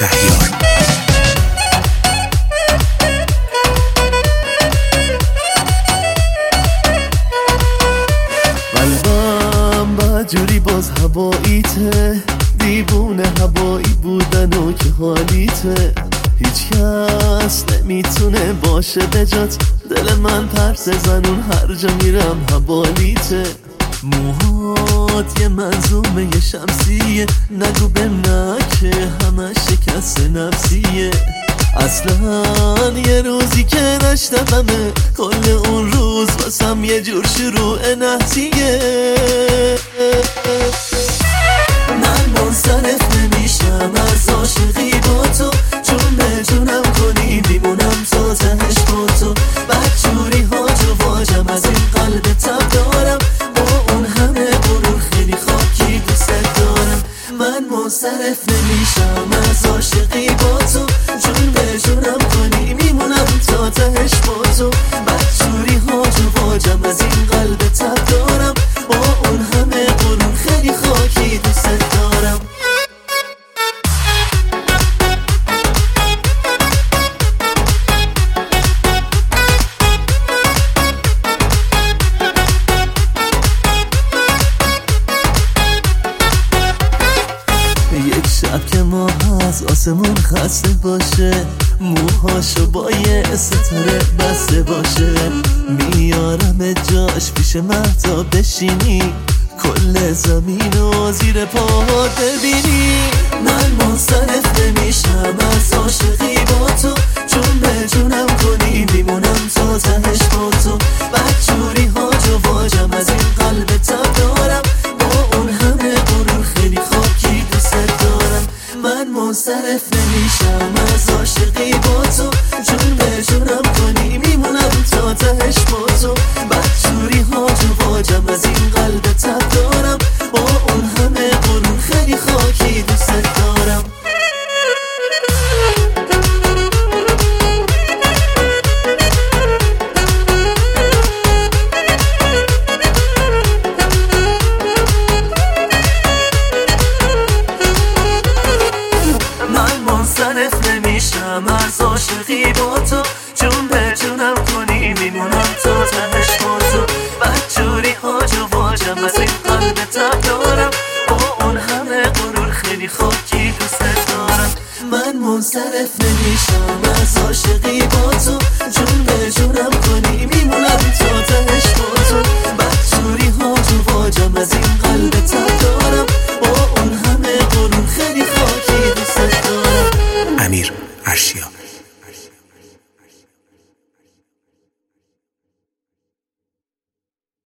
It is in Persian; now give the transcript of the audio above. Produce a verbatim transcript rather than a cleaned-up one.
شهیار. قلبم بدجوری باز هواییته، دیوونه هوایی بودن و که حالیته، هیچ کس نمیتونه باشه بجات، دل من پرس زنون هر جا میرم حوالیته. موهات یه منظومه یه شمسیه، نگو به نه که همه شکست نفسیه، اصلا یه روزی که نشتمه کل اون روز واسم یه جور شروع نحسیه. من منصرف نمیشم از عاشقی با تو، چون به جونم کنی میمونم تا تهش با تو، بدجوری هاج و واجم از این قلب تب دارم، با اون همه غرور خیلی خاکی دوست دارم. من منصرف نمیشم از عاشقی با تو، چون به جونم کنی میمونم تا تهش با تو، بدجوری هاج و واجم از این قلب تب دارم، با اون همه غرور خیلی خاکی دوست دارم. یک شب که ماه از آسمون خسته باشه، موهاشو با یه ستاره بسته باشه، میارم جاش پیش مهتاب بشینی، کل زمینو زیر پاها ببینی. من منصرف نمیشم از عاشقی با تو، چون به جونم کنی میمونم تا تهش با تو، بدجوری هاج و واجم از این قلب تب دارم، با اون همه غرور خیلی خاکی دوست دارم. من منصرف نمیشم از عاشقی با تو، چون به جونم کنی میمونم تا تهش با تو، بدجوری هاج و واجم از این قلب تب دارم، با اون همه غرور خیلی خاکی دوست دارم. منصرف نمیشم از عاشقی با تو، چون به جونم کنی میمونم تا تهش با تو، بدجوری هاج و واجم از این قلب تب دارم، با اون همه غرور خیلی خاکی دوست دارم. من منصرف نمیشم از عاشقی با تو،